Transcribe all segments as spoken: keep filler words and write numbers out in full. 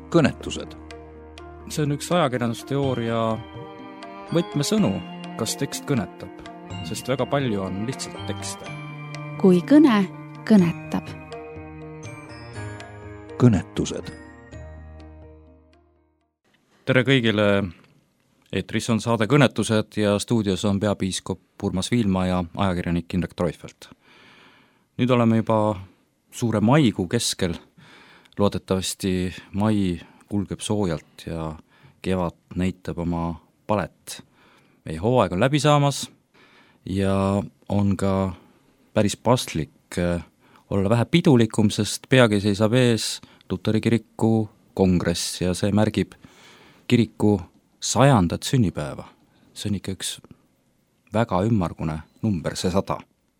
kõnetused. See on üks ajakirjandusteooria võtmesõnu, kas tekst kõnetab, sest väga palju on lihtsalt tekste. Kui kõne kõnetab. Kõnetused. Tere kõigile, eetris on saade Kõnetused ja stuudios on peapiiskop Urmas Viilma ja ajakirjanik Indrek Treufelt. Nüüd oleme juba suure maikuu keskel, loodetavasti mai kulgeb soojalt ja kevad näitab oma palet. Meie hooaeg on läbi saamas ja on ka päris paslik olla vähe pidulikum, sest peagi seisab ees Luteri kiriku kongress ja see märgib kiriku sajandat sünnipäeva. See on ikka üks väga ümmargune number, see sada.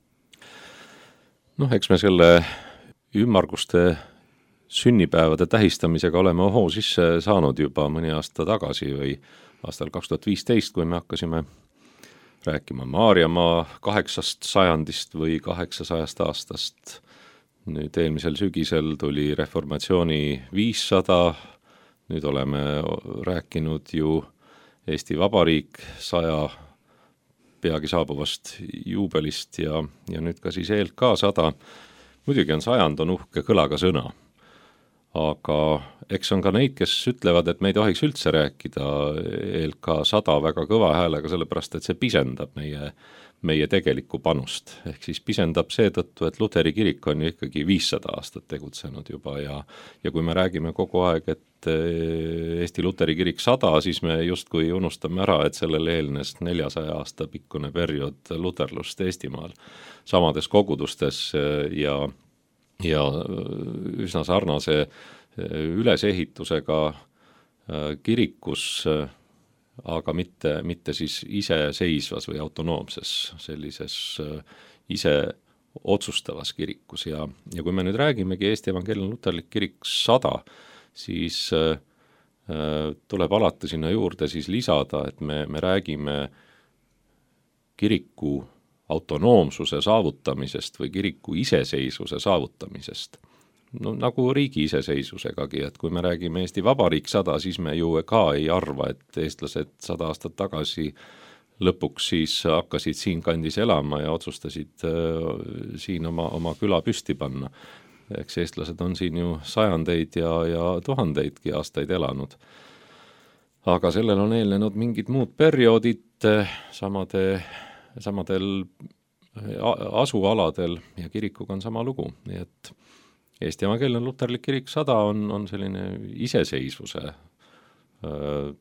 Noh, eks me selle ümmarguste sünnipäevade tähistamisega oleme ohoo sisse saanud juba mõni aasta tagasi või aastal kaks tuhat viisteist, kui me hakkasime rääkima Maarjamaa kaheksast sajandist või kaheksasajast aastast. Nüüd eelmisel sügisel tuli reformatsiooni viissada, nüüd oleme rääkinud ju Eesti Vabariik saja peagi saabuvast juubelist ja, ja nüüd ka siis E L K sada. Muidugi on sajand on uhke kõlaga sõna, aga eks on ka neid, kes ütlevad, et me ei tohiks üldse rääkida E L K sada väga kõva häälega, sellepärast et see pisendab meie, meie tegelikku panust. Ehk siis pisendab seetõttu, et Luteri kirik on ju ikkagi viissada aastat tegutsenud juba ja, ja kui me räägime kogu aeg, et Eesti Luteri kirik sada, siis me justkui unustame ära, et sellele eelnes neljasaja aasta pikkune periood luterlust Eestimaal samades kogudustes ja, ja üsna sarnase ülesehitusega kirikus, aga mitte, mitte siis iseseisvas või autonoomses sellises ise otsustavas kirikus. Ja, ja kui me nüüd räägimegi Eesti Evangeelne Luterlik kirik sada, siis äh, tuleb alati sinna juurde siis lisada, et me, me räägime kiriku autonoomsuse saavutamisest või kiriku iseseisvuse saavutamisest. No, nagu riigi iseseisvusegagi, et kui me räägime Eesti Vabariik sada, siis me ju ka ei arva, et eestlased sada aastat tagasi lõpuks siis hakkasid siin kandis elama ja otsustasid äh, siin oma, oma küla püsti panna. Eks eestlased on siin ju sajandeid ja, ja tuhandeidki aastaid elanud. Aga sellel on eelnenud mingid muud perioodid samade, samadel asualadel ja kirikuga on sama lugu. Nii et Eesti Evangeelne Luterlik kirik sada on, on selline iseseisvuse öö,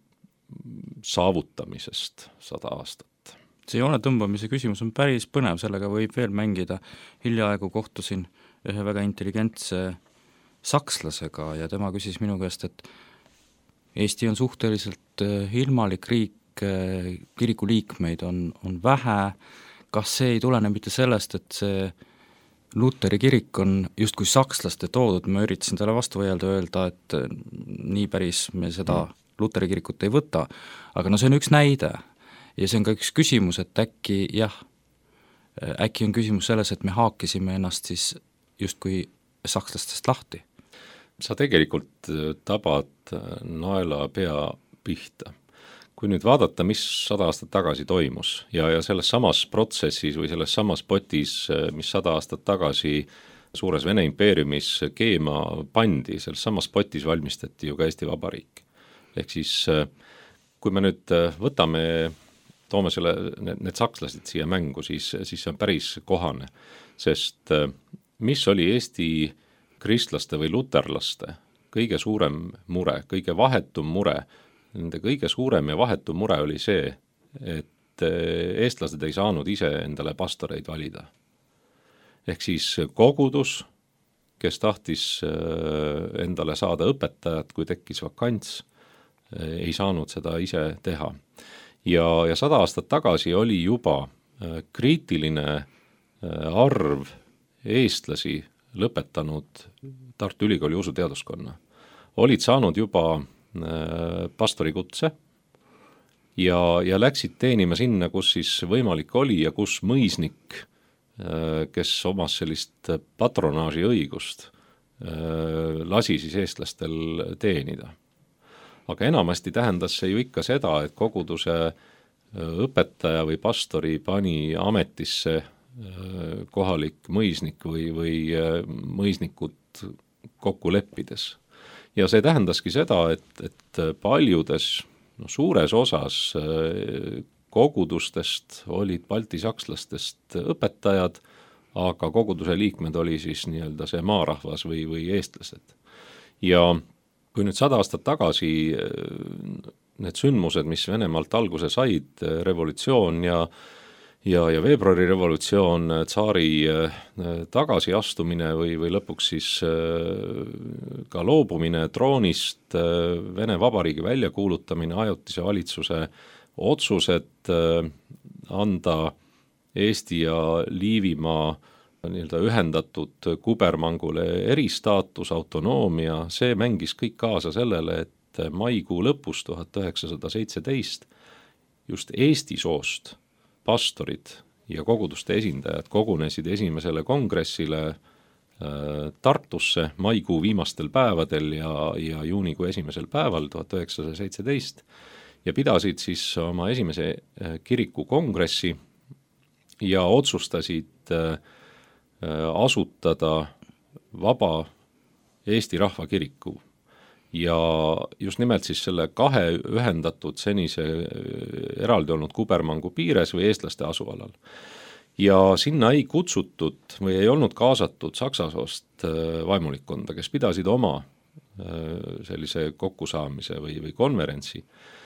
saavutamisest sada aastat. See joone tõmbamise küsimus on päris põnev, sellega võib veel mängida. Hiljaaegu kohtusin ühe väga intelligentse sakslasega ja tema küsis minu käest, et Eesti on suhteliselt ilmalik riik, kiriku liikmeid on, on vähe, kas see ei tulene mitte sellest, et see Luteri kirik on justkui sakslaste toodud, ma üritasin talle vastu võjelda öelda, et nii päris me seda Luteri kirikut ei võta, aga no see on üks näide ja see on ka üks küsimus, et äkki jah, äkki on küsimus selles, et me haakisime ennast siis justkui sakslastest lahti. Sa tegelikult tabad naela pea pihta. Kui nüüd vaadata, mis sada aastat tagasi toimus ja, ja selles samas protsessis või selles samas potis, mis sada aastat tagasi suures Vene impeeriumis keema pandi, selles samas potis valmistati ju ka Eesti Vabariik. Ehk siis, kui me nüüd võtame, toome selle, need, need sakslased siia mängu, siis, siis see on päris kohane, sest mis oli Eesti kristlaste või luterlaste kõige suurem mure, kõige vahetum mure, nende kõige suurem ja vahetum mure oli see, et eestlased ei saanud ise endale pastoreid valida. Ehk siis kogudus, kes tahtis endale saada õpetajat, kui tekkis vakants, ei saanud seda ise teha. Ja, ja sada aastat tagasi oli juba kriitiline arv eestlasi lõpetanud Tartu Ülikooli usuteaduskonna. Olid saanud juba pastori kutse ja, ja läksid teenima sinna, kus siis võimalik oli ja kus mõisnik, kes omas sellist patronaaži õigust, lasi siis eestlastel teenida. Aga enamasti tähendas see ju ikka seda, et koguduse õpetaja või pastori pani ametisse kohalik mõisnik või, või mõisnikud kokku leppides. Ja see tähendaski seda, et, et paljudes, no suures osas kogudustest olid baltisakslastest õpetajad, aga koguduse liikmed oli siis nii-öelda see maarahvas või, või eestlased. Ja kui nüüd sada aastat tagasi need sündmused, mis Venemaalt alguse said, revolutsioon ja, ja, ja veebruari revolutsioon, tsaari tagasiastumine või, või lõpuks siis ka loobumine troonist, Vene Vabariigi väljakuulutamine, ajutise valitsuse otsused anda Eesti ja Liivimaa nii-öelda ühendatud kubermangule eristaatus, autonoomia, see mängis kõik kaasa sellele, et maikuu lõpus tuhat üheksasada seitseteist just Eesti soost pastorid ja koguduste esindajad kogunesid esimesele kongressile Tartusse maikuu viimastel päevadel ja, ja juunikuu esimesel päeval tuhat üheksasada seitseteist ja pidasid siis oma esimese kiriku kongressi ja otsustasid asutada vaba Eesti Rahvakiriku ja just nimelt siis selle kahe ühendatud senise eraldi olnud kubermangu piires või eestlaste asualal. Ja sinna ei kutsutud või ei olnud kaasatud saksasoost vaimulikkonda, kes pidasid oma sellise kokkusaamise või, või konverentsi.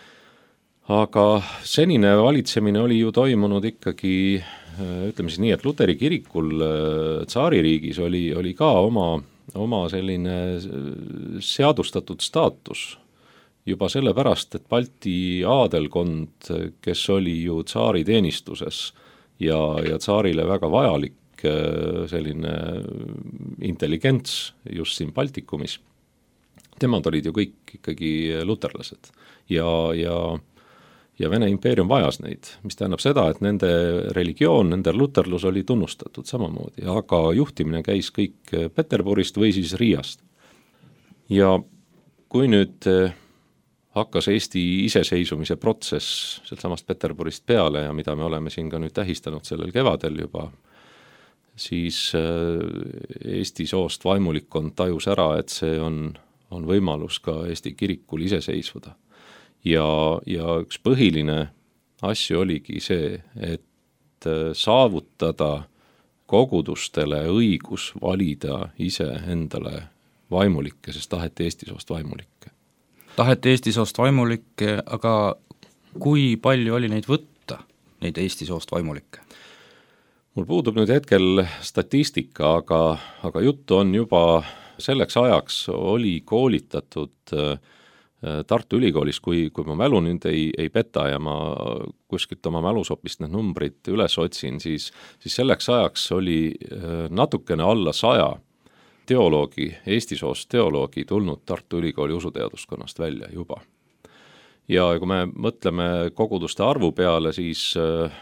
Aga senine valitsemine oli ju toimunud ikkagi, ütleme siis nii, et Luteri kirikul tsaaririigis oli, oli ka oma, oma selline seadustatud staatus juba sellepärast, et Balti aadelkond, kes oli ju tsaari teenistuses ja, ja tsaarile väga vajalik selline intelligents just siin Baltikumis, temad olid ju kõik ikkagi luterlased ja, ja ja Vene impeerium vajas neid, mis tähendab seda, et nende religioon, nende luterlus oli tunnustatud samamoodi, aga juhtimine käis kõik Peterburist või siis Riiast. Ja kui nüüd hakkas Eesti iseseisvumise protsess sealt samast Peterburist peale ja mida me oleme siin ka nüüd tähistanud sellel kevadel juba, siis Eesti soost vaimulikkond tajus ära, et see on, on võimalus ka Eesti kirikul iseseisvuda. Ja, ja üks põhiline asju oligi see, et saavutada kogudustele õigus valida ise endale vaimulikke, sest taheti Eesti soost vaimulikke. Taheti Eesti soost vaimulikke, aga kui palju oli neid võtta, neid Eesti soost vaimulikke? Mul puudub nüüd hetkel statistika, aga, aga juttu on juba selleks ajaks oli koolitatud Tartu Ülikoolis, kui, kui ma mälu nüüd ei, ei peta ja ma kuskilt oma mälusopist need numbrid üles otsin, siis, siis selleks ajaks oli natukene alla saja teoloogi, Eesti soost teoloogi tulnud Tartu Ülikooli usuteaduskonnast välja juba. Ja kui me mõtleme koguduste arvu peale, siis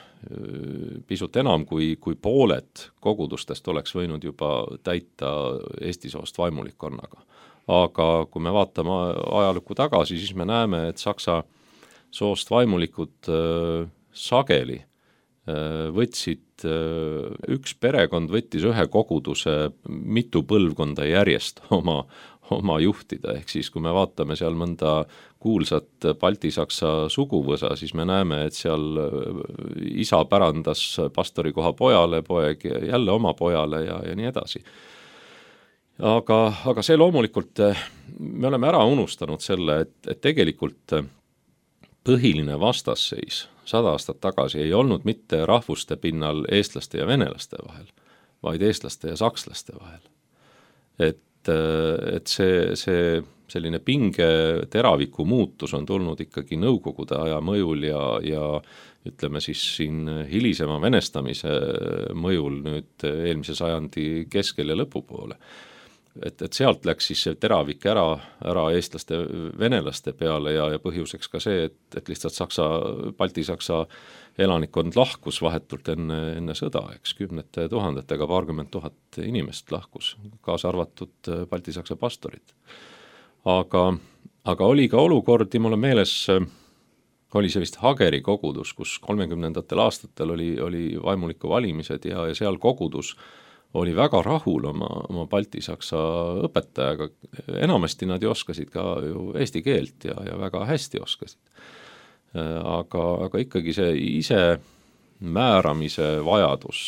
pisut enam kui, kui pooled kogudustest oleks võinud juba täita Eesti soost vaimulikkonnaga. Aga kui me vaatame ajalukku tagasi, siis me näeme, et saksa soost vaimulikud äh, sageli äh, võtsid, äh, üks perekond võttis ühe koguduse mitu põlvkonda järjest oma, oma juhtida, ehk siis kui me vaatame seal mõnda kuulsat baltisaksa suguvõsa, siis me näeme, et seal isa pärandas pastorikoha pojale, poeg jälle oma pojale ja, ja nii edasi. Aga, aga see loomulikult, me oleme ära unustanud selle, et, et tegelikult põhiline vastasseis sada aastat tagasi ei olnud mitte rahvuste pinnal eestlaste ja venelaste vahel, vaid eestlaste ja sakslaste vahel. Et, et see, see selline pinge teraviku muutus on tulnud ikkagi nõukogude aja mõjul ja, ja ütleme siis siin hilisema venestamise mõjul nüüd eelmise sajandi keskel ja lõpupoole. et, et sealt läks siis see teravik ära, ära eestlaste, venelaste peale ja, ja põhjuseks ka see, et, et lihtsalt Saksa, Balti-Saksa elanikkond lahkus vahetult enne, enne sõda, eks kümnete tuhandetega, paarkümmend tuhat inimest lahkus, kaasa arvatud Balti-Saksa pastorid. Aga, aga oli ka olukordi, mul on meeles, oli see vist Hageri kogudus, kus kolmekümnendatel aastatel oli, oli vaimuliku valimised ja, ja seal kogudus oli väga rahul oma, oma Balti-Saksa õpetajaga, enamasti nad ju oskasid ka ju eesti keelt ja, ja väga hästi oskasid. Aga, aga ikkagi see ise määramise vajadus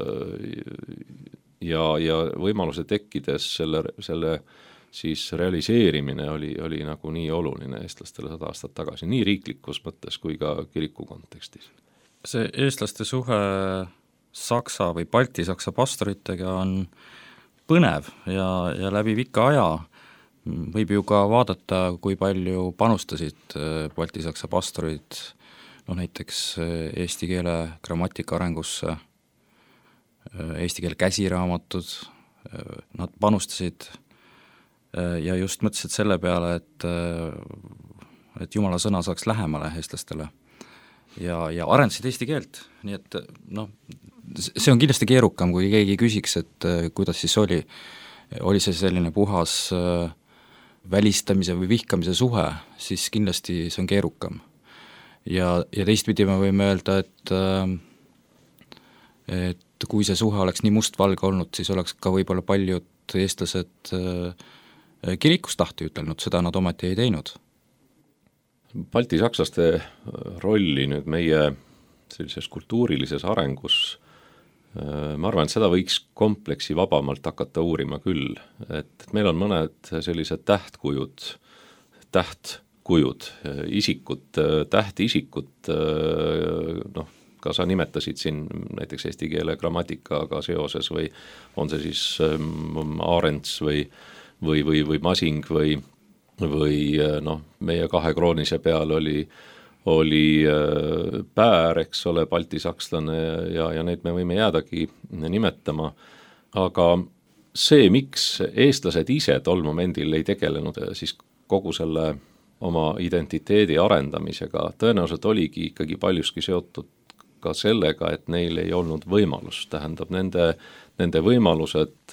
ja, ja võimaluse tekkides selle, selle siis realiseerimine oli, oli nagu nii oluline eestlastele sada aastat tagasi, nii riiklikus mõttes kui ka kiriku kontekstis. See eestlaste suhe Saksa või Balti-Saksa pastoritega on põnev ja, ja läbi pika aja võib ju ka vaadata, kui palju panustasid Balti-Saksa pastorid, no näiteks eesti keele grammatika arengusse, eesti keele käsiraamatud, nad panustasid ja just mõtlesid selle peale, et, et Jumala sõna saaks lähemale eestlastele ja, ja arendasid eesti keelt, nii et noh, see on kindlasti keerukam, kui keegi küsiks, et kuidas siis oli, oli see selline puhas välistamise või vihkamise suhe, siis kindlasti see on keerukam. Ja, ja teistpidi me võime öelda, et, et kui see suhe oleks nii mustvalge olnud, siis oleks ka võib-olla paljud eestlased kirikus tahti ütelnud, seda nad ometi ei teinud. Balti-sakslaste rolli nüüd meie sellises kultuurilises arengus, ma arvan, et seda võiks kompleksi vabamalt hakata uurima küll, et, et meil on mõned sellised tähtkujud, tähtkujud, isikud, tähtisikud, noh, ka sa nimetasid siin näiteks eesti keele grammatikaga seoses või on see siis Arends või, või, või, või Masing või, või noh, meie kahe kroonise peal oli oli Päär, eks ole, baltisakslane ja, ja neid me võime jäädagi nimetama, aga see, miks eestlased ise tol momendil ei tegelenud siis kogu selle oma identiteedi arendamisega, tõenäoliselt oligi ikkagi paljuski seotud ka sellega, et neil ei olnud võimalust, tähendab nende, nende võimalused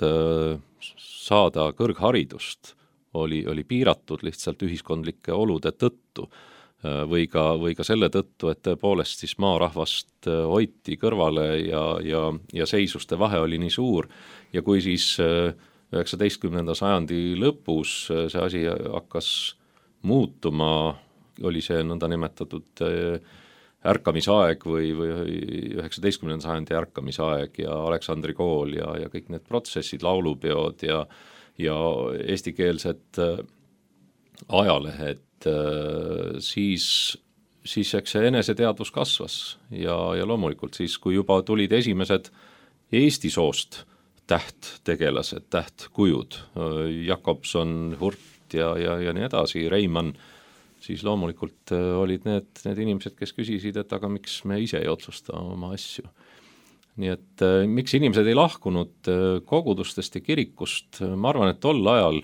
saada kõrgharidust oli, oli piiratud lihtsalt ühiskondlike olude tõttu, või ka, või ka selle tõttu, et tõepoolest siis maarahvast hoiti kõrvale ja, ja, ja seisuste vahe oli nii suur ja kui siis üheksateistkümnenda sajandi lõpus see asi hakkas muutuma, oli see nõnda nimetatud ärkamisaeg või, või üheksateistkümnenda sajandi ärkamisaeg ja Aleksandri kool ja, ja kõik need protsessid, laulupeod ja, ja eestikeelsed ajalehed, siis, siis eks see eneseteadvus kasvas ja, ja loomulikult siis, kui juba tulid esimesed Eesti soost tähttegelased, tähtkujud, Jakobson, Hurt ja, ja, ja nii edasi, Reimann, siis loomulikult olid need, need inimesed, kes küsisid, et aga miks me ise ei otsusta oma asju. Nii et miks inimesed ei lahkunud kogudustest ja kirikust, ma arvan, et tol ajal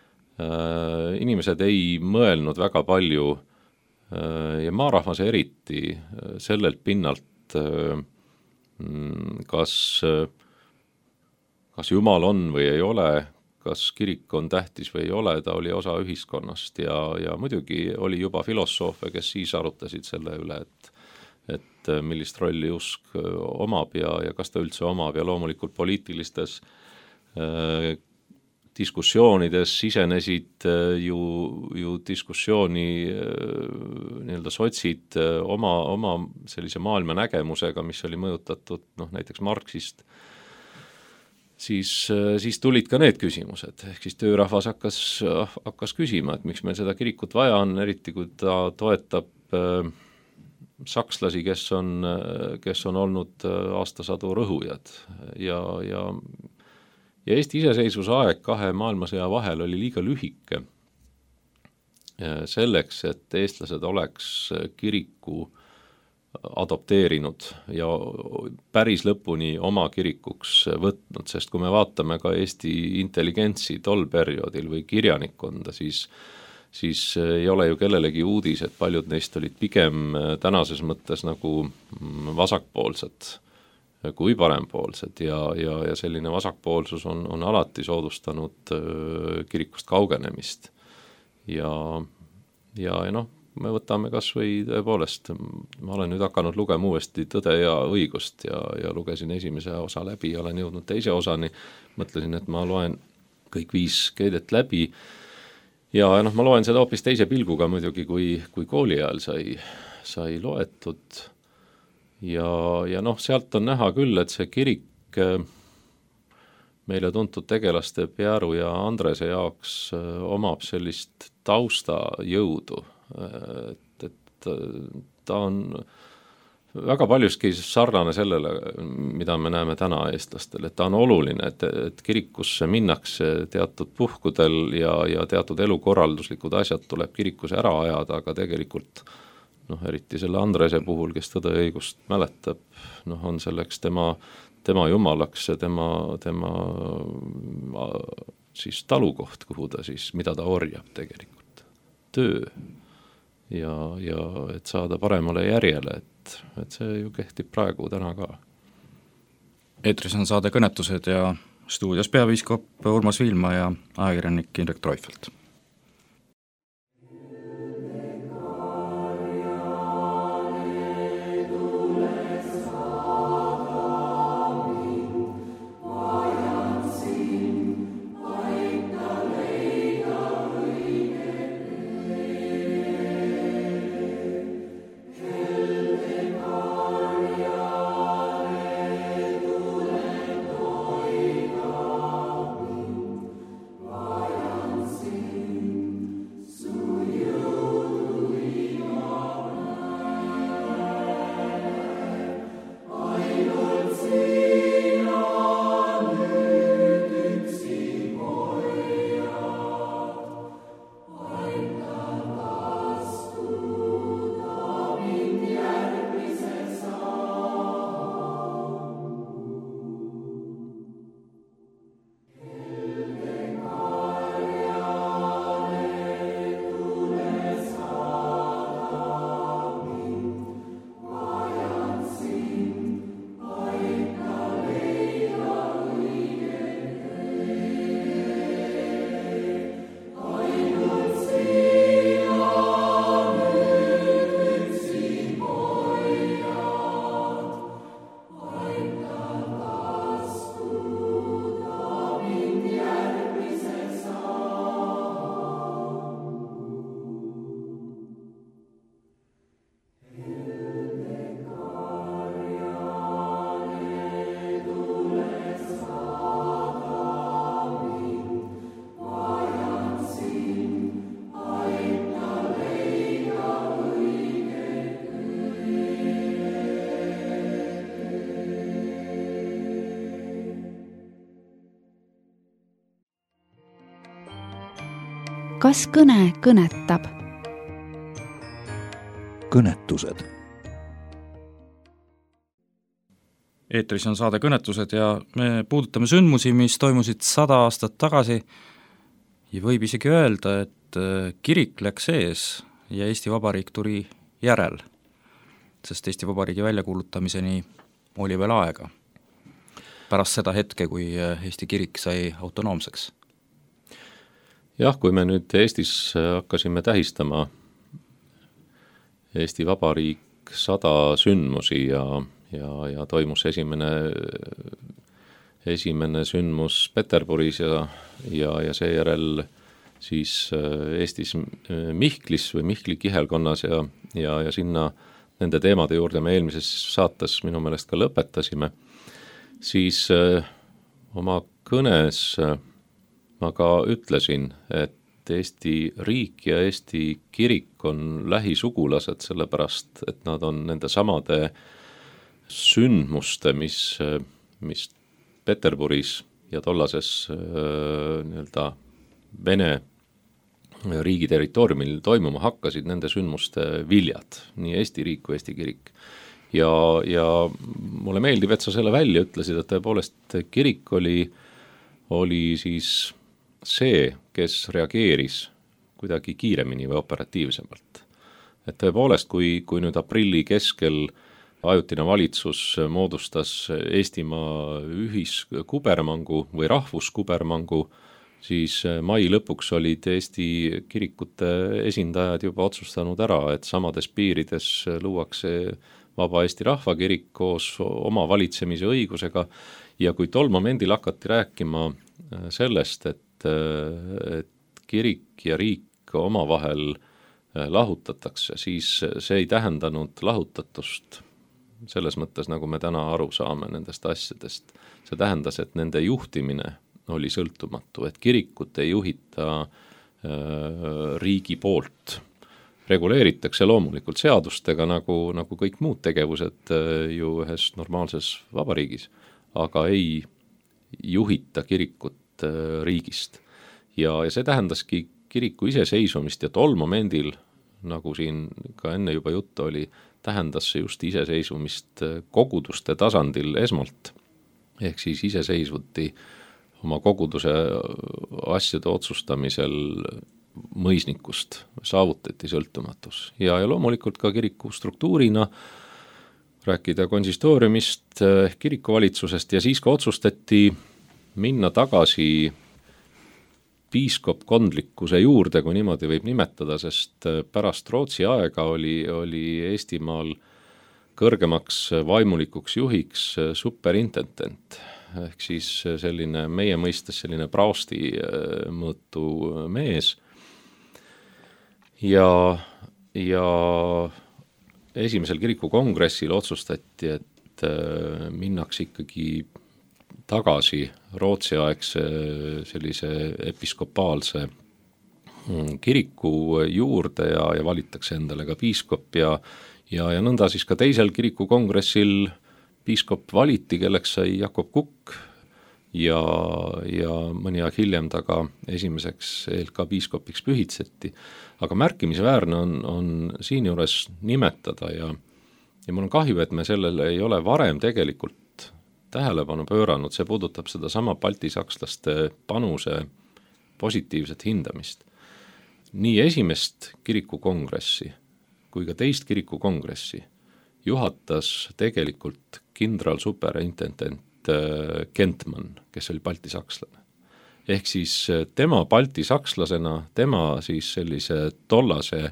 inimesed ei mõelnud väga palju ja maarahvas eriti sellelt pinnalt, kas, kas Jumal on või ei ole, kas kirik on tähtis või ei ole, ta oli osa ühiskonnast ja, ja muidugi oli juba filosoofe, kes siis arutasid selle üle, et, et millist rolli usk omab ja, ja kas ta üldse omab ja loomulikult poliitilistes diskussioonides sisenesid ju, ju diskussiooni nii-öelda sotsid oma, oma sellise maailma nägemusega, mis oli mõjutatud noh, näiteks Marxist, siis, siis tulid ka need küsimused, ehk siis töörahvas hakkas, hakkas küsima, et miks meil seda kirikut vaja on, eriti kui ta toetab sakslasi, kes on, kes on olnud aastasadu rõhujad ja, ja Ja Eesti iseseisvuse aeg kahe maailmasõja vahel oli liiga lühike selleks, et eestlased oleks kiriku adopteerinud ja päris lõpuni oma kirikuks võtnud, sest kui me vaatame ka Eesti intelligentsi tol perioodil või kirjanikkonda, siis siis ei ole ju kellelegi uudis, et paljud neist olid pigem tänases mõttes nagu vasakpoolsed kui parempoolsed ja, ja, ja selline vasakpoolsus on, on alati soodustanud kirikust kaugenemist. Ja, ja, ja noh, me võtame kas või tõepoolest, ma olen nüüd hakanud lugema uuesti Tõde ja õigust ja, ja lugesin esimese osa läbi ja olen jõudnud teise osani, mõtlesin, et ma loen kõik viis keedet läbi ja noh, ma loen seda hoopis teise pilguga muidugi, kui, kui kooli ajal sai, sai loetud ja, ja noh, sealt on näha küll, et see kirik meile tuntud tegelaste Pieru ja Andrese jaoks omab sellist taustajõudu, et, et ta on väga paljuski sarnane sellele, mida me näeme täna eestlastel, et ta on oluline, et, et kirikusse minnakse teatud puhkudel ja, ja teatud elukorralduslikud asjad tuleb kirikus ära ajada, aga tegelikult noh, eriti selle Andrese puhul, kes Tõde ja õigust mäletab, noh, on selleks tema, tema jumalaks ja tema, tema siis talukoht, kuhu ta siis, mida ta orjab tegelikult, töö ja, ja et saada paremale järjele, et, et see ju kehtib praegu täna ka. Eetris on saade Kõnetused ja stuudios peapiiskop Urmas Viilma ja ajakirjanik Indrek Treufelt. Kas kõne kõnetab? Kõnetused. Eetris on saade Kõnetused ja me puudutame sündmusi, mis toimusid sada aastat tagasi ja võib isegi öelda, et kirik läks ees ja Eesti Vabariik tuli järel, sest Eesti Vabariigi väljakuulutamiseni oli veel aega pärast seda hetke, kui Eesti kirik sai autonoomseks. Jah, kui me nüüd Eestis hakkasime tähistama Eesti Vabariik sada sündmusi ja, ja, ja toimus esimene, esimene sündmus Peterburis ja, ja, ja seejärel siis Eestis Mihklis või Mihkli kihelkonnas ja, ja, ja sinna nende teemade juurde me eelmises saates minu meelest ka lõpetasime, siis oma kõnes ma ka ütlesin, et Eesti riik ja Eesti kirik on lähisugulased, sellepärast, et nad on nende samade sündmuste, mis, mis Peterburis ja tollases nii-öelda Vene riigi territooriumil toimuma hakkasid, nende sündmuste viljad, nii Eesti riik kui Eesti kirik. Ja, ja mulle meeldib, et sa selle välja ütlesid, et tõepoolest kirik oli, oli siis see, kes reageeris kuidagi kiiremini või operatiivsemalt. Et tõepoolest, kui, kui nüüd aprilli keskel ajutine valitsus moodustas Eestimaa ühiskubermangu või rahvuskubermangu, siis mai lõpuks olid Eesti kirikute esindajad juba otsustanud ära, et samades piirides luuakse Vaba Eesti Rahvakirik koos oma valitsemise õigusega ja kui tol momendil hakati rääkima sellest, et, et kirik ja riik omavahel lahutatakse, siis see ei tähendanud lahutatust selles mõttes, nagu me täna aru saame nendest asjadest. See tähendas, et nende juhtimine oli sõltumatu, et kirikut ei juhita äh, riigi poolt. Reguleeritakse loomulikult seadustega, nagu, nagu kõik muud tegevused äh, ju ühes normaalses vabariigis, aga ei juhita kirikut äh, riigist. Ja, ja see tähendaski kiriku iseseisvumist ja tol momendil, nagu siin ka enne juba juttu oli, tähendas see just iseseisvumist koguduste tasandil esmalt, ehk siis iseseisvuti oma koguduse asjade otsustamisel mõisnikust saavutati sõltumatus. Ja, ja loomulikult ka kiriku struktuurina rääkida konsistooriumist, kirikuvalitsusest ja siis ka otsustati minna tagasi piiskopkondlikkuse juurde, kui niimoodi võib nimetada, sest pärast Rootsi aega oli, oli Eestimaal kõrgemaks vaimulikuks juhiks superintendent, ehk siis selline meie mõistes selline praosti mõõtu mees. Ja, ja esimesel kirikukongressil otsustati, et minnakse ikkagi tagasi Rootsi-aegse sellise episkopaalse kiriku juurde ja, ja valitakse endale ka piiskop ja, ja, ja nõnda siis ka teisel kirikukongressil piiskop valiti, kelleks sai Jakob Kukk ja, ja mõni aeg hiljem ta ka esimeseks E L K piiskopiks pühitseti. Aga märkimisväärne on, on siin juures nimetada ja, ja mul on kahju, et me sellele ei ole varem tegelikult tähelepanu pööranud, see puudutab seda sama baltisakslaste panuse positiivset hindamist. Nii esimest kirikukongressi kui ka teist kirikukongressi juhatas tegelikult kindral superintendent Kentman, kes oli baltisakslane. Ehk siis tema baltisakslasena, tema siis sellise tollase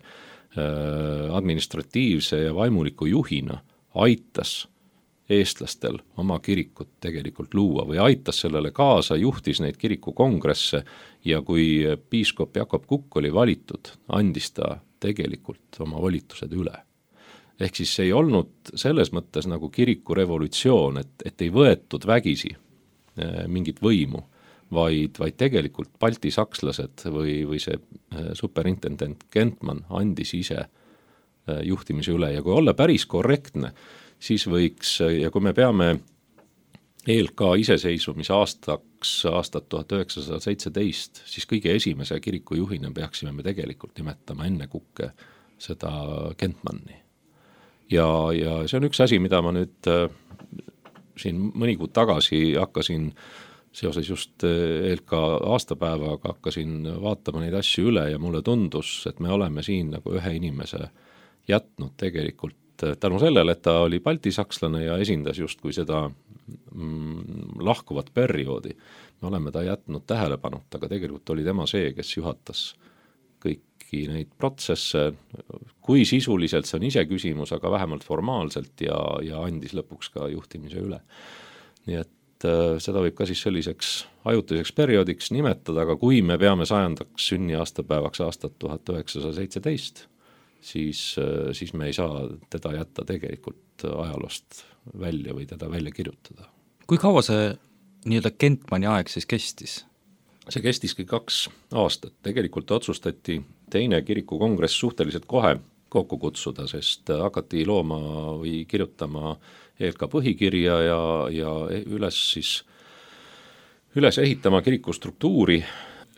administratiivse ja vaimuliku juhina aitas eestlastel oma kirikut tegelikult luua või aitas sellele kaasa, juhtis neid kirikukongresse ja kui piiskop Jakob Kukk oli valitud, andis ta tegelikult oma volitused üle. Ehk siis see ei olnud selles mõttes nagu kiriku revolutsioon, et, et ei võetud vägisi mingit võimu, vaid, vaid tegelikult baltisakslased või, või see superintendent Kentman andis ise juhtimise üle ja kui olla päris korrektne, siis võiks, ja kui me peame E L K iseseisvumise aastaks aastat tuhat üheksasada seitseteist, siis kõige esimese kirikujuhina peaksime me tegelikult nimetama enne Kukke seda Kentmanni. Ja, ja see on üks asi, mida ma nüüd äh, siin mõni kuud tagasi hakkasin seoses just E L K aastapäevaga hakkasin vaatama neid asju üle ja mulle tundus, et me oleme siin nagu ühe inimese jätnud tegelikult tänu sellele, et ta oli baltisakslane ja esindas justkui seda mm, lahkuvat perioodi. Me oleme ta jätnud tähelepanuta, aga tegelikult oli tema see, kes juhatas kõiki neid protsesse, kui sisuliselt see on ise küsimus, aga vähemalt formaalselt ja, ja andis lõpuks ka juhtimise üle. Nii et äh, seda võib ka siis selliseks ajutiseks perioodiks nimetada, aga kui me peame sajandaks sünni aastapäevaks aastat tuhat üheksasada seitseteist, Siis, siis me ei saa teda jätta tegelikult ajaloost välja või teda välja kirjutada. Kui kaua see nii-öelda Kentmani aeg siis kestis? See kestiski kaks aastat. Tegelikult otsustati teine kirikukongress suhteliselt kohe kokku kutsuda, sest hakati looma või kirjutama E L K põhikirja ja, ja üles, siis, üles ehitama kirikustruktuuri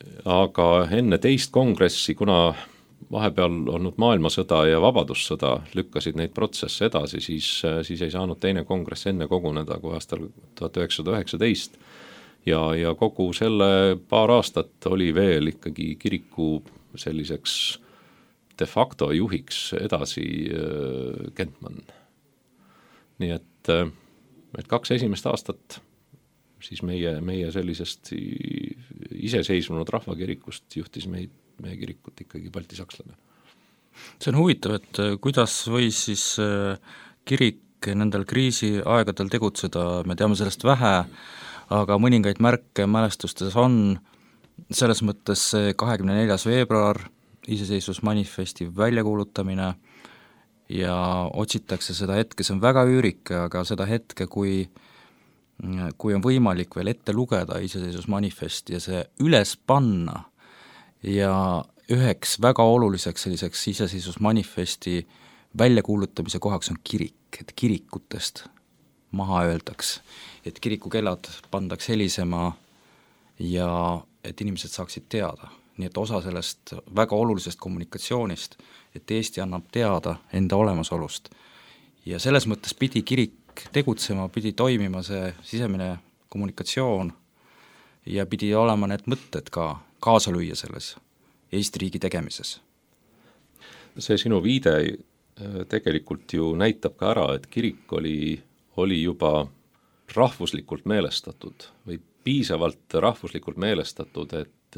aga enne teist kongressi, kuna vahepeal olnud maailmasõda ja vabadussõda lükkasid neid protsesse edasi, siis, siis ei saanud teine kongress enne koguneda kui aastal tuhat üheksasada üheksateist ja, ja kogu selle paar aastat oli veel ikkagi kiriku selliseks de facto juhiks edasi Gentmann. Nii et, et kaks esimest aastat siis meie, meie sellisest iseseisvunud rahvakirikust juhtis meid meie kirikut ikkagi baltisakslane. See on huvitav, et kuidas võis siis kirik nendel kriisiaegadel tegutseda, me teame sellest vähe, aga mõningaid märke mälestustes on, selles mõttes see kahekümne neljas veebruar, iseseisvusmanifesti väljakuulutamine ja otsitakse seda hetke, see on väga üürike, aga seda hetke, kui, kui on võimalik veel ette lugeda iseseisvusmanifesti ja see üles panna, ja üheks väga oluliseks selliseks iseseisvusmanifesti väljakuulutamise kohaks on kirik, et kirikutest maha öeldaks, et kirikukellad pandaks helisema ja et inimesed saaksid teada. Nii et osa sellest väga olulisest kommunikatsioonist, et Eesti annab teada enda olemasolust. Ja selles mõttes pidi kirik tegutsema, pidi toimima see sisemine kommunikatsioon ja pidi olema need mõtted ka kaasa lüüa selles Eesti riigi tegemises. See sinu viide tegelikult ju näitab ka ära, et kirik oli, oli juba rahvuslikult meelestatud või piisavalt rahvuslikult meelestatud, et,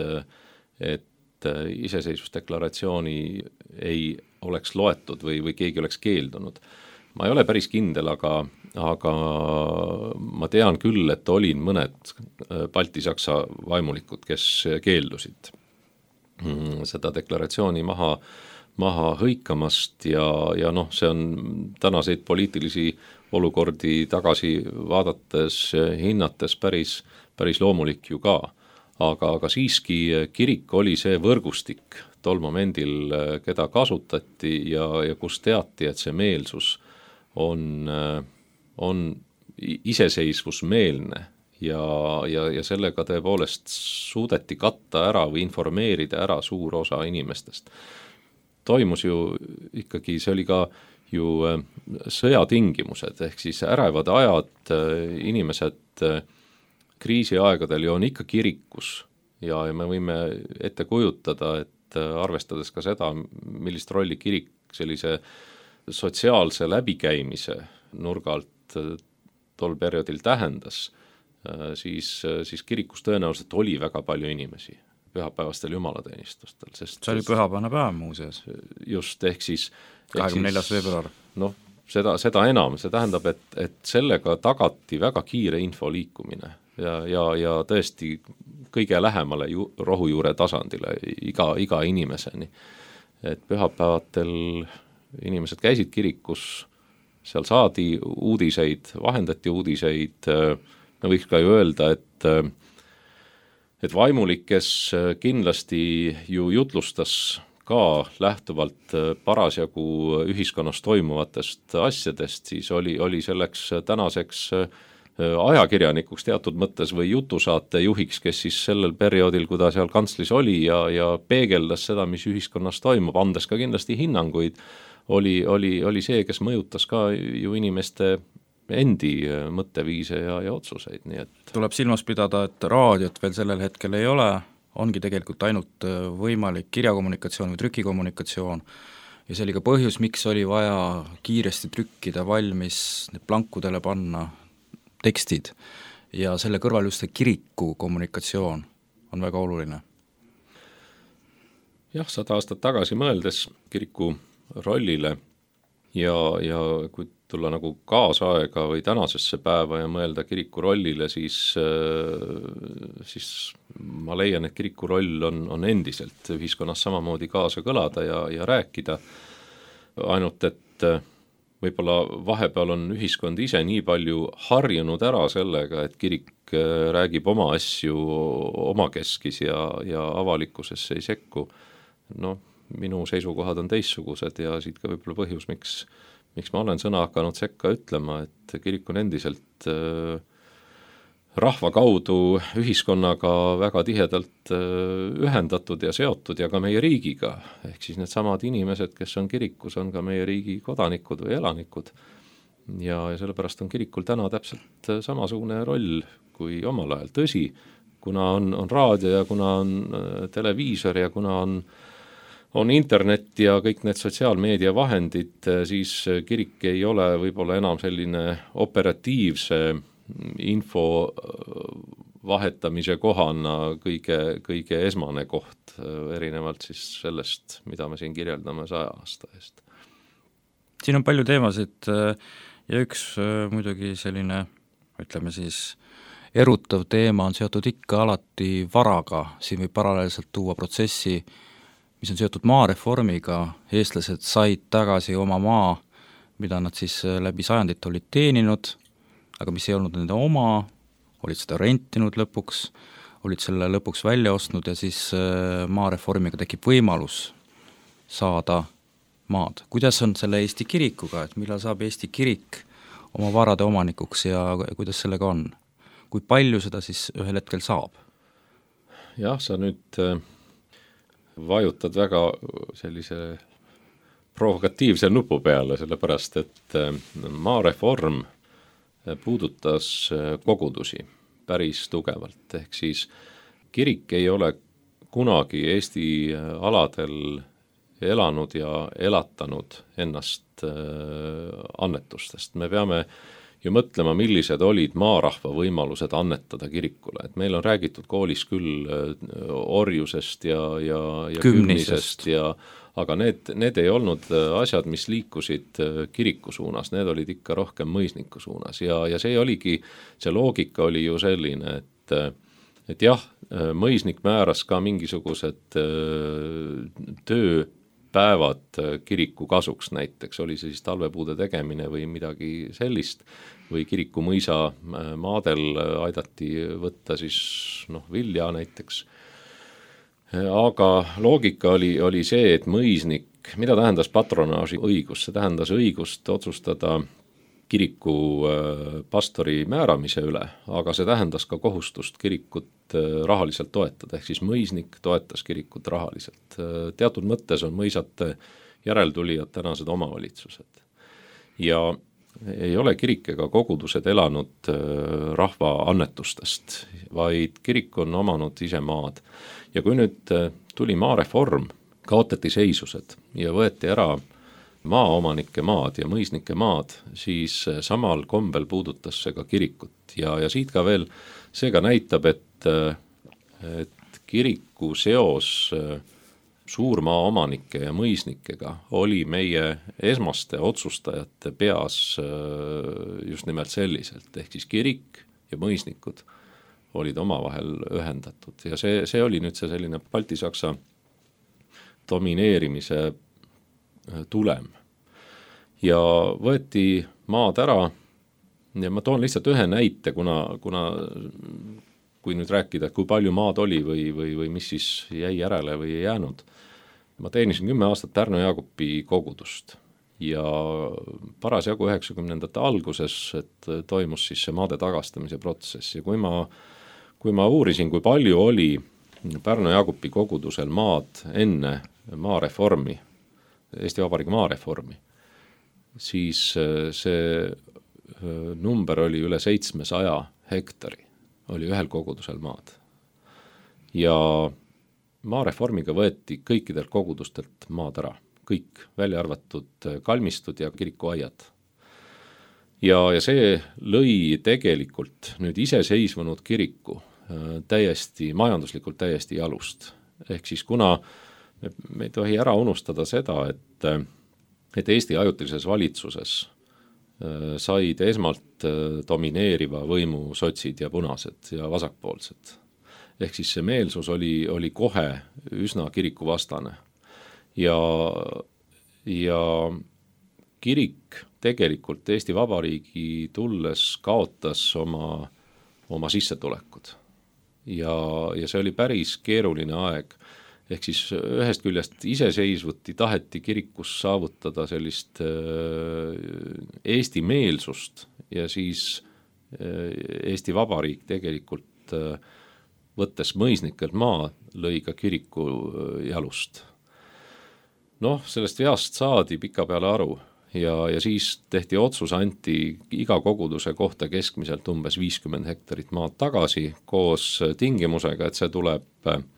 et iseseisvusdeklaratsiooni ei oleks loetud või, või keegi oleks keeldunud. Ma ei ole päris kindel, aga, aga ma tean küll, et olin mõned baltisaksa vaimulikud, kes keeldusid seda deklaratsiooni maha, maha hõikamast ja, ja noh, see on tänaseid poliitilisi olukordi tagasi vaadates, hinnates päris, päris loomulik ju ka. Aga, aga siiski kirik oli see võrgustik tol momendil, keda kasutati ja, ja kus teati, et see meelsus on, on iseseisvusmeelne ja, ja, ja sellega tõepoolest suudeti katta ära või informeerida ära suur osa inimestest. Toimus ju ikkagi, see oli ka ju sõjatingimused, ehk siis ärevad ajad, inimesed kriisiaegadel ju on ikka kirikus ja, ja me võime ette kujutada, et arvestades ka seda, millist rolli kirik sellise sotsiaalse läbikäimise nurgalt tol perioodil tähendas, siis, siis kirikus tõenäoliselt oli väga palju inimesi pühapäevastel jumalateenistustel. Sest, see oli pühapäevane päev muuseas. Just, ehk siis kahekümne neljas veebruar. Noh, seda, seda enam, see tähendab, et, et sellega tagati väga kiire info liikumine ja, ja, ja tõesti kõige lähemale ju, rohujuure tasandile, iga, iga inimeseni. Et pühapäevatel inimesed käisid kirikus, seal saadi uudiseid, vahendati uudiseid, me võiks ka ju öelda, et, et vaimulik, kes kindlasti ju jutlustas ka lähtuvalt parasjagu ühiskonnas toimuvatest asjadest, siis oli, oli selleks tänaseks ajakirjanikuks teatud mõttes või jutusaate juhiks, kes siis sellel perioodil, kui ta seal kantslis oli ja, ja peegeldas seda, mis ühiskonnas toimub, andes ka kindlasti hinnanguid, oli, oli, oli see, kes mõjutas ka ju inimeste endi mõtteviise ja, ja otsuseid. Nii et... Tuleb silmas pidada, et raadiot veel sellel hetkel ei ole, ongi tegelikult ainult võimalik kirjakommunikatsioon või trükikommunikatsioon ja see oli ka põhjus, miks oli vaja kiiresti trükkida, valmis need plankudele panna tekstid ja selle kõrval just see kiriku kommunikatsioon on väga oluline. Jah, sada aastat tagasi mõeldes kiriku rollile ja, ja kui tulla nagu kaasaega või tänasesse päeva ja mõelda kiriku rollile, siis, siis ma leian, et kiriku roll on, on endiselt ühiskonnas samamoodi kaasa kõlada ja, ja rääkida, ainult et võib-olla vahepeal on ühiskond ise nii palju harjunud ära sellega, et kirik räägib oma asju omakeskis ja, ja avalikkusesse ei sekku. Noh, minu seisukohad on teistsugused ja siit ka võib-olla põhjus, miks, miks ma olen sõna hakanud sekka ütlema, et kirik on endiselt äh, rahva kaudu ühiskonnaga väga tihedalt ühendatud ja seotud ja ka meie riigiga. Ehk siis need samad inimesed, kes on kirikus, on ka meie riigi kodanikud või elanikud. Ja, ja sellepärast on kirikul täna täpselt samasugune roll kui omal ajal. Tõsi, kuna on, on raadio ja kuna on televiisor ja kuna on, on internet ja kõik need sotsiaalmeedia vahendid, siis kirik ei ole võib-olla enam selline operatiivse info vahetamise kohana kõige, kõige esmane koht, erinevalt siis sellest, mida me siin kirjeldame saja aasta eest. Siin on palju teemasid ja üks muidugi selline, ütleme siis, erutav teema on seotud ikka alati varaga. Siin võib paralleelselt tuua protsessi, mis on seotud maareformiga. Eestlased said tagasi oma maa, mida nad siis läbi sajandit olid teeninud, aga mis ei olnud nende oma, olid seda rentinud lõpuks, olid selle lõpuks välja ostnud ja siis maareformiga tekib võimalus saada maad. Kuidas on selle Eesti kirikuga, et millal saab Eesti kirik oma varade omanikuks ja kuidas sellega on? Kui palju seda siis ühel hetkel saab? Jah, sa nüüd vajutad väga sellise provokatiivse nupu peale, sellepärast et maareform puudutas kogudusi päris tugevalt, ehk siis kirik ei ole kunagi Eesti aladel elanud ja elatanud ennast annetustest. Me peame ju mõtlema, millised olid maarahva võimalused annetada kirikule, et meil on räägitud koolis küll orjusest ja, ja, ja kümnisest, ja aga need, need ei olnud asjad, mis liikusid kiriku suunas, need olid ikka rohkem mõisniku suunas ja, ja see oligi, see loogika oli ju selline, et, et jah, mõisnik määras ka mingisugused tööpäevad kiriku kasuks, näiteks oli see siis talvepuude tegemine või midagi sellist, või kiriku mõisa maadel aidati võtta siis noh, vilja näiteks. Aga loogika oli, oli see, et mõisnik, mida tähendas patronaaži õigus, see tähendas õigust otsustada kiriku pastori määramise üle, aga see tähendas ka kohustust kirikut rahaliselt toetada, ehk siis mõisnik toetas kirikut rahaliselt. Teatud mõttes on mõisate järeltulijad tänased omavalitsused. Ja ei ole kirik ega kogudused elanud rahva annetustest, vaid kirik on omanud ise maad. Ja kui nüüd tuli maareform, kaotati seisused ja võeti ära maaomanike maad ja mõisnike maad, siis samal kombel puudutas see ka kirikut. Ja, ja siit ka veel, see ka näitab, et, et kiriku seos suurmaa omanike ja mõisnikega oli meie esmaste otsustajate peas just nimelt selliselt, ehk siis kirik ja mõisnikud olid omavahel ühendatud ja see, see oli nüüd see selline Balti-Saksa domineerimise tulem. Ja võeti maad ära ja ma toon lihtsalt ühe näite, kuna, kuna kui nüüd rääkida, kui palju maad oli või, või, või mis siis jäi järele või ei jäänud. Ma teenisin kümme aastat Pärnu-Jaagupi kogudust ja parasjagu üheksakümnendate alguses, et toimus siis see maade tagastamise protsess ja kui ma Kui ma uurisin, kui palju oli Pärnu-Jaagupi kogudusel maad enne maareformi, Eesti Vabariigi maareformi, siis see number oli üle seitsmesaja hektari, oli ühel kogudusel maad. Ja maareformiga võeti kõikidelt kogudustelt maad ära, kõik välja arvatud kalmistud ja kirikuaiad. Ja, ja see lõi tegelikult nüüd iseseisvunud kiriku täiesti, majanduslikult täiesti jalust. Ehk siis kuna me, me ei tohi ära unustada seda, et, et Eesti ajutises valitsuses said esmalt domineeriva võimu sotsid ja punased ja vasakpoolsed. Ehk siis see meelsus oli, oli kohe üsna kirikuvastane. Ja, ja kirik tegelikult Eesti Vabariigi tulles kaotas oma, oma sissetulekud. Ja, ja see oli päris keeruline aeg. Ehk siis ühest küljest iseseisvuti taheti kirikus saavutada sellist Eesti meelsust ja siis Eesti Vabariik tegelikult võttes mõisnikelt maa, lõi ka kiriku jalust. Noh, sellest veast saadi pika peale aru ja, ja siis tehti otsus, anti iga koguduse kohta keskmiselt umbes viiskümmend hektarit maad tagasi koos tingimusega, et see tuleb,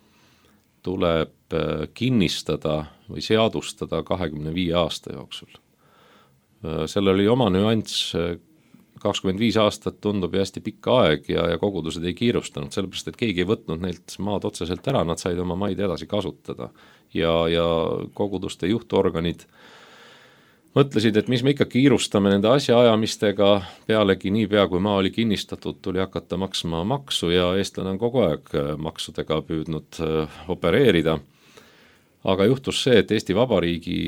tuleb kinnistada või seadustada kahekümne viie aasta jooksul. Sellel oli oma nüanss, kakskümmend viis aastat tundub hästi pikka aeg ja, ja kogudused ei kiirustanud, sellepärast et keegi ei võtnud neilt maad otseselt ära, nad said oma maid edasi kasutada. Ja, ja koguduste juhtorganid mõtlesid, et mis me ikka kiirustame nende asjaajamistega, pealegi nii pea, kui maa oli kinnistatud, tuli hakata maksma maksu ja eestlane on kogu aeg maksudega püüdnud opereerida. Aga juhtus see, et Eesti Vabariigi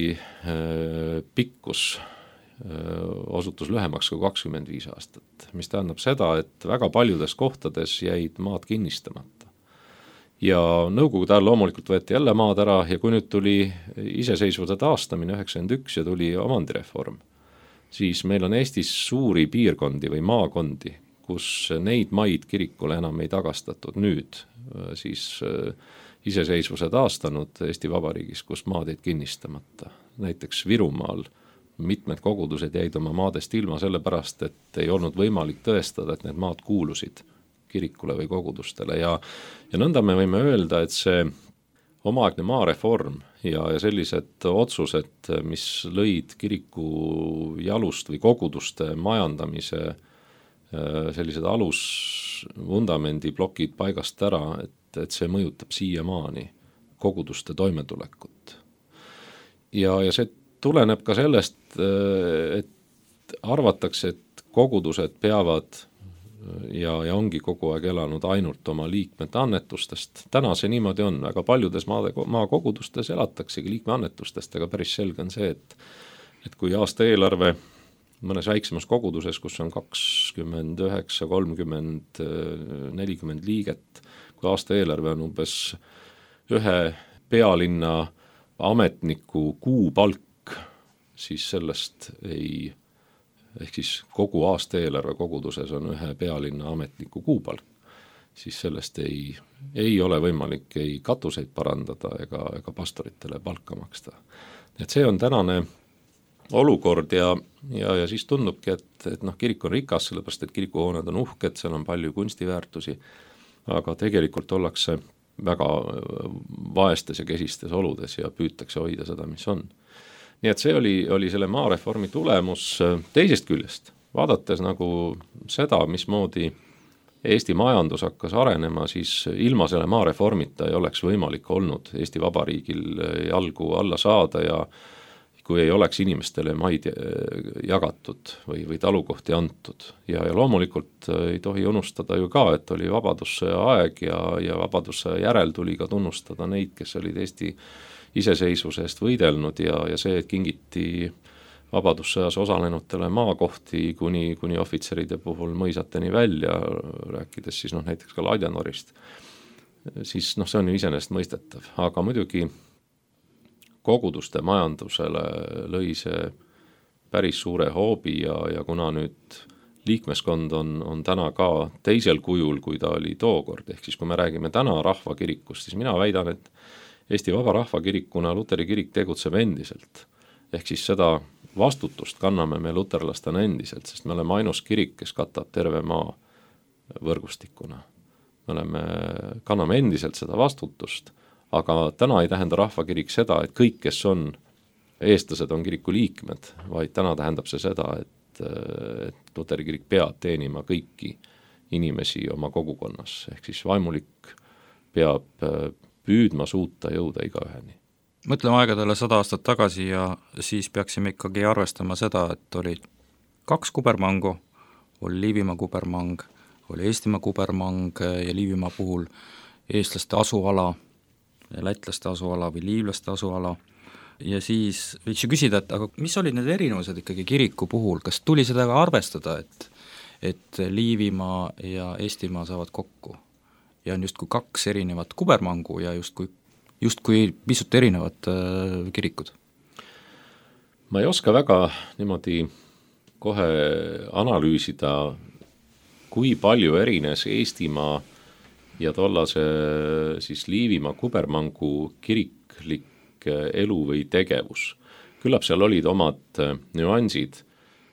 pikkus osutus lühemaks kui kakskümmend viis aastat, mis tähendab seda, et väga paljudes kohtades jäid maad kinnistamata. Ja nõukogude ajal loomulikult võeti jälle maad ära ja kui nüüd tuli iseseisvuse taastamine üheksakümmend üks ja tuli omandireform, siis meil on Eestis suuri piirkondi või maakondi, kus neid maid kirikule enam ei tagastatud. Nüüd siis iseseisvuse taastanud Eesti Vabariigis, kus maad jäid kinnistamata. Näiteks Virumaal mitmed kogudused jäid oma maadest ilma sellepärast, et ei olnud võimalik tõestada, et need maad kuulusid kirikule või kogudustele ja, ja nõnda me võime öelda, et see omaaegne maareform ja, ja sellised otsused, mis lõid kiriku jalust või koguduste majandamise sellised alusvundamendi plokid paigast ära, et, et see mõjutab siiamaani koguduste toimetulekut. Ja, ja see tuleneb ka sellest, et arvatakse, et kogudused peavad ja, ja ongi kogu aeg elanud ainult oma liikmete annetustest. Täna see niimoodi on, väga paljudes maade, maakogudustes elataksegi liikme annetustest, aga päris selge on see, et, et kui aasta eelarve mõnes väiksemas koguduses, kus on kakskümmend üheksa, kolmkümmend, nelikümmend liiget, kui aasta eelarve on umbes ühe pealinna ametniku kuupalk, siis sellest ei, ehk siis kogu aasta eelarve koguduses on ühe pealinna ametniku kuupalk, siis sellest ei, ei ole võimalik ei katuseid parandada ega, ega pastoritele palka maksta. Et see on tänane olukord ja, ja, ja siis tundubki, et, et noh, kirik on rikas, sellepärast et kirikuhooned on uhked, seal on palju kunstiväärtusi, aga tegelikult ollakse väga vaestes ja kesistes oludes ja püütakse hoida seda, mis on. Nii et see oli, oli selle maareformi tulemus. Teisest küljest, vaadates nagu seda, mismoodi Eesti majandus hakkas arenema, siis ilma selle maareformita ei oleks võimalik olnud Eesti Vabariigil jalgu alla saada ja kui ei oleks inimestele maid jagatud või, või talukohti antud. Ja, ja loomulikult ei tohi unustada ju ka, et oli vabadussõja aeg ja, ja vabadussõja järel tuli ka tunnustada neid, kes olid Eesti iseseisvuse eest võidelnud ja, ja see, et kingiti vabadussõjas osalenutele maakohti kuni, kuni ohvitseride puhul mõisateni välja, rääkides siis noh, näiteks ka Ladjanorist, siis noh, see on ju iseenesest mõistetav, aga muidugi koguduste majandusele lõi see päris suure hoobi ja, ja kuna nüüd liikmeskond on, on täna ka teisel kujul, kui ta oli tookord, ehk siis kui me räägime täna rahvakirikust, siis mina väidan, et Eesti Vaba Rahvakirikuna Luteri kirik tegutseb endiselt. Ehk siis seda vastutust kanname me luterlastena endiselt, sest me oleme ainus kirik, kes katab terve maa võrgustikuna. Me oleme, kanname endiselt seda vastutust, aga täna ei tähenda rahvakirik seda, et kõik, kes on eestlased, on kiriku liikmed, vaid täna tähendab see seda, et, et Luteri kirik peab teenima kõiki inimesi oma kogukonnas, ehk siis vaimulik peab püüdma suuta jõuda igaüheni. Mõtleme aegadele sada aastat tagasi ja siis peaksime ikkagi arvestama seda, et oli kaks kubermangu, oli Liivimaa kubermang, oli Eestimaa kubermang ja Liivimaa puhul eestlaste asuala, lätlaste asuala või liivlaste asuala. Ja siis võiks ju küsida, et aga mis olid need erinevused ikkagi kiriku puhul, kas tuli seda ka arvestada, et, et Liivimaa ja Eestimaa saavad kokku? Ja on justkui kaks erinevat kubermangu ja justkui, justkui pisut erinevad äh, kirikud. Ma ei oska väga niimoodi kohe analüüsida kui palju erines Eestimaa ja tollase siis Liivimaa kubermangu kiriklik elu või tegevus. Küllap seal olid omad nüansid,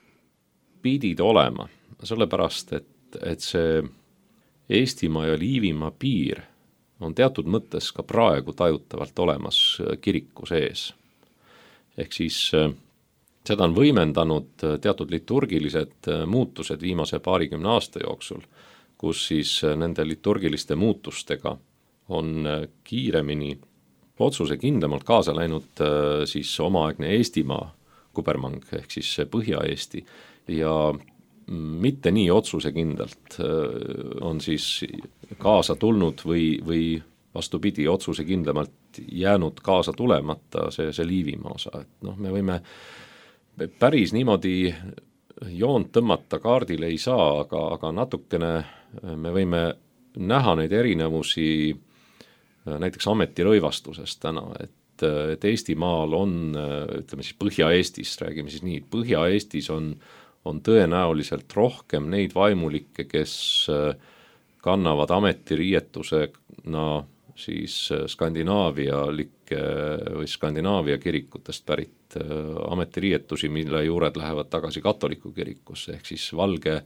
pidid olema, sellepärast, et, et see Eestimaa ja Liivimaa piir on teatud mõttes ka praegu tajutavalt olemas kiriku sees. Ehk siis seda on võimendanud teatud liturgilised muutused viimase paarikümne aasta jooksul, kus siis nende liturgiliste muutustega on kiiremini otsuse kindlamalt kaasa läinud siis omaaegne Eestimaa kubermang, ehk siis Põhja-Eesti, ja mitte nii otsusekindlalt on siis kaasa tulnud või, või vastupidi, otsusekindlamalt jäänud kaasa tulemata see, see Liivimaa osa. Et noh, me võime päris niimoodi joont tõmmata kaardile ei saa, aga, aga natukene me võime näha neid erinevusi näiteks ametirõivastusest täna, et, et Eestimaal on, ütleme siis Põhja-Eestis, räägime siis nii, Põhja-Eestis on, on tõenäoliselt rohkem neid vaimulikke, kes kannavad ametiriietusena siis skandinaavialikke või Skandinaavia kirikutest pärit ametiriietusi, mille juured lähevad tagasi katoliku kirikusse, ehk siis valge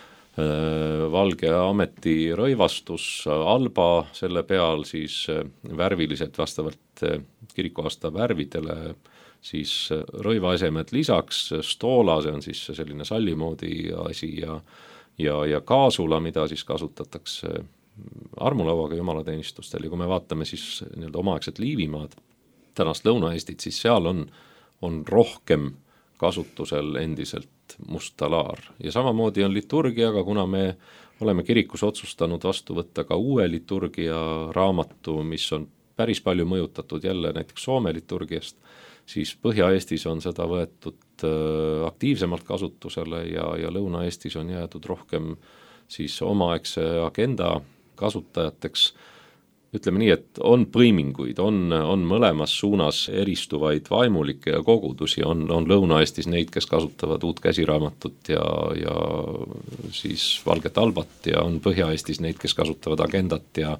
valge ametirõivastus, alba selle peal, siis värviliselt vastavalt kirikuaasta värvidele, siis rõivaesemed lisaks, stoola, see on siis selline sallimoodi asi ja, ja, ja kaasula, mida siis kasutatakse armulauaga jumalateenistustel, ja kui me vaatame siis nii-öelda omaaegset Liivimaad, tänast Lõuna-Eestit, siis seal on, on rohkem kasutusel endiselt mustalaar. Ja samamoodi on liturgiaga, kuna me oleme kirikus otsustanud vastu võtta ka uue liturgia raamatu, mis on päris palju mõjutatud jälle näiteks Soome liturgiast, siis Põhja-Eestis on seda võetud aktiivsemalt kasutusele ja, ja Lõuna-Eestis on jäädud rohkem siis omaaegse agenda kasutajateks. Ütleme nii, et on põiminguid, on, on mõlemas suunas eristuvaid vaimulikke ja kogudusi, on, on Lõuna-Eestis neid, kes kasutavad uut käsiraamatut ja, ja siis valget albat ja on Põhja-Eestis neid, kes kasutavad agendat ja,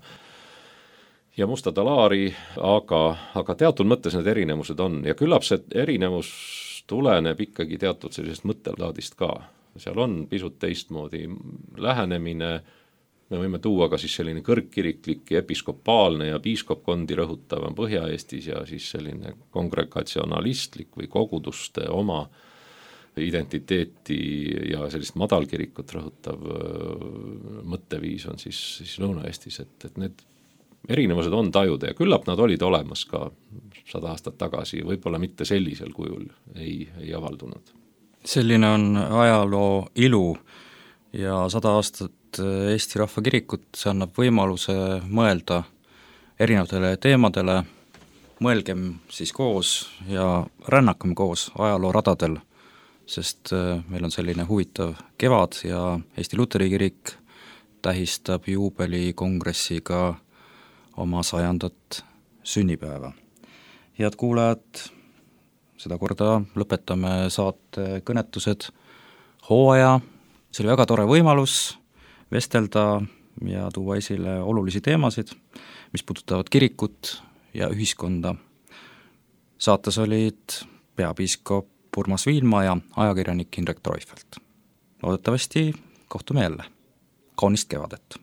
ja musta talaari, aga, aga teatud mõttes need erinevused on ja küllap see erinevus tuleneb ikkagi teatud sellisest mõttelaadist ka. Seal on pisut teistmoodi lähenemine. Me võime tuua ka siis selline kõrgkiriklik ja episkopaalne ja piiskopkondi rõhutav on Põhja-Eestis ja siis selline kongregatsionalistlik või koguduste oma identiteeti ja sellist madalkirikut rõhutav mõtteviis on siis, siis Lõuna-Eestis, et, et need erinevused on tajuda ja küllap nad olid olemas ka sada aastat tagasi, võib-olla mitte sellisel kujul ei, ei avaldunud. Selline on ajaloo ilu ja sada aastat Eesti Rahva Kirikut, see annab võimaluse mõelda erinevatele teemadele, mõelgem siis koos ja rännakem koos ajalooradadel, sest meil on selline huvitav kevad ja Eesti Luteri Kirik tähistab juubelikongressiga oma sajandat sünnipäeva. Head kuulajad, seda korda lõpetame saate kõnetused hooaja, see oli väga tore võimalus vestelda ja tuua esile olulisi teemasid, mis puudutavad kirikut ja ühiskonda. Saates olid peapiiskop Urmas Viilma ja ajakirjanik Indrek Treufelt. Loodetavasti kohtume jälle. Kaunist kevadet!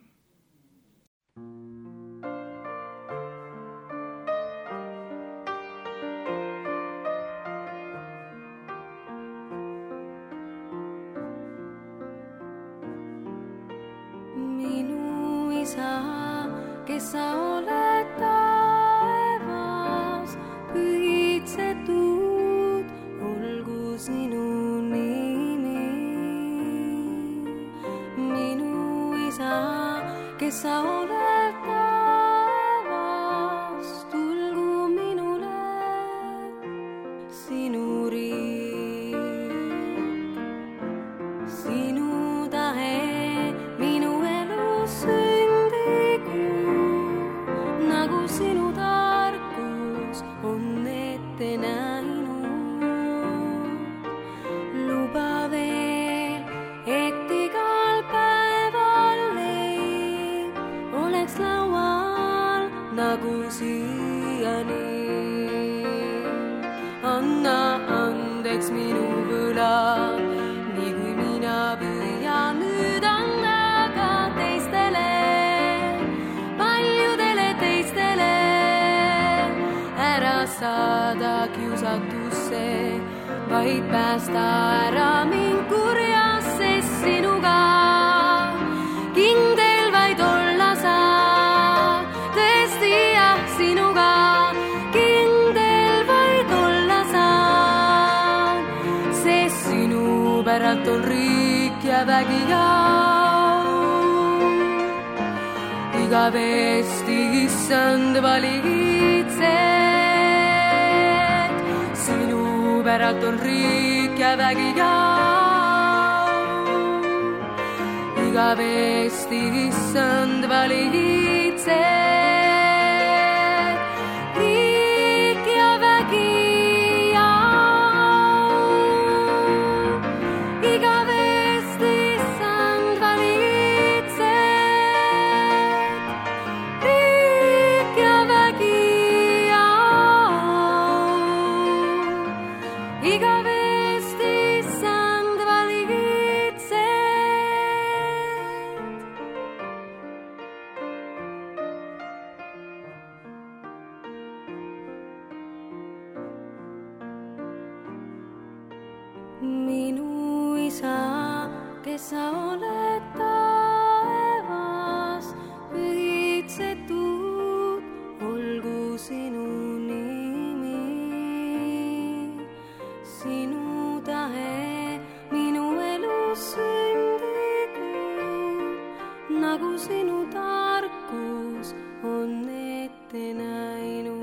Kes sa oled taevas, pühitsetud, olgu sinu nimi. Minu isa, kes sa oled taevas, tulgu minule sinu riik. Sinu tahe minu elus sinu tarkus on ette näinud. Luba veel, et igal päeval anna andeks minu võla, nii kui mina püüan nüüd anda ka teistele, paljudele teistele, ära saada kiusatusse, vaid päästa ära mind kurjas, sest sinuga kindel vaid olla saa, tõesti jah, sinuga kindel vaid olla saa, sest sinu päralt on riik ja vägi ja igavesti issand valitsed, sinu päralt on riik ja vägi ja igavesti issand valitsed, riik ja vägi ja igavesti issand valitsed, riik ja vägi ja igavesti issand valitsed. Minu isa, kes sa oled taevas, pühitsetud olgu sinu nimi, sinu tahe minu elus sündigu, nagu sinu tarkus on ette näinud.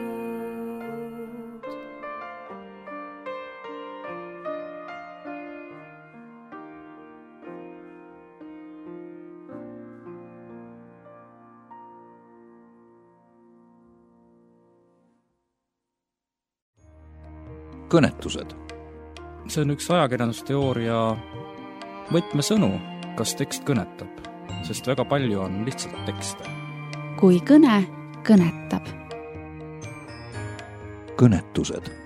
Kõnetused. See on üks ajakirjandusteooria võtmesõnu, kas tekst kõnetab, sest väga palju on lihtsalt tekste. Kui kõne kõnetab. Kõnetused.